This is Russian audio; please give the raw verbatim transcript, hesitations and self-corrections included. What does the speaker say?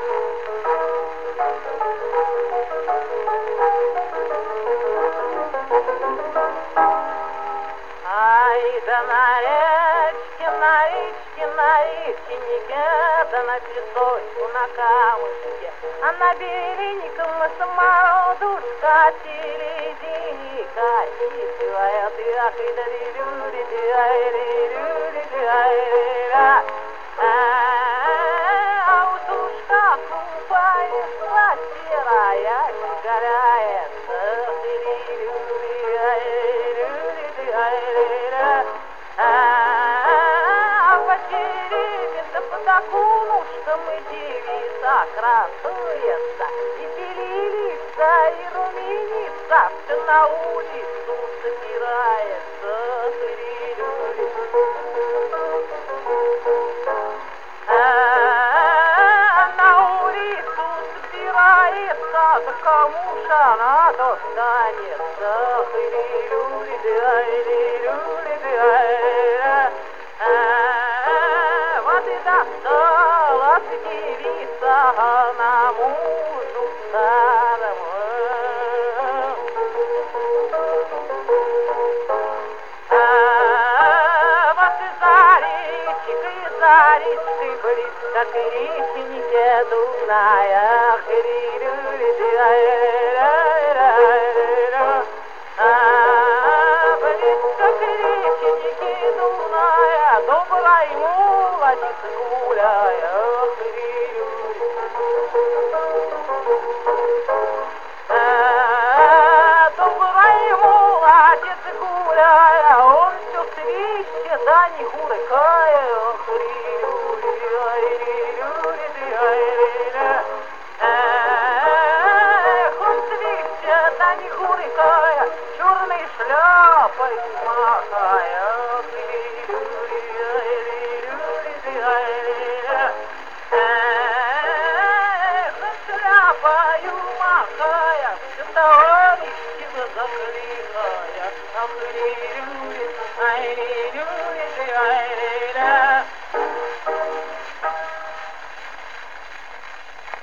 Ай, да на речке, на речке, на речке, никогда на песочку, на камушке, а на берег мы самороду скатили, дни катили, а ты ах и да люли, ай люли, ай ля, а утушка купается, серая, горяется, люли, ай люли, ай ля, а по черепе-то под окунушком и девица красуется, и белилица, и румянится, все на улицу собирается, хри-люли. А на улицу собирается, да кому ж она достанется, хри-люли, ай-ли-люли, ай-ля. Вот и досталась девица на мужу старому. Вот и за речкой, за речкой близко к речке Дуная, хри-люли, ай-ля-ля-ля-ля. Близко к речке Дуная, доброй молодец гуляя, хри-люли. Добрый молодец гуляя, он все свище, да не хурыкая, хри-люли, ай-ли-люли, ай-ли-ля. Эх, он свище, да не хурыкая, черной шляпой махая, хри-люли, ай-ли-люли, ай-ли-ля. Эх, шляпою махая, все товарищи закликая, ах, ли-люли, ай-ли-люли.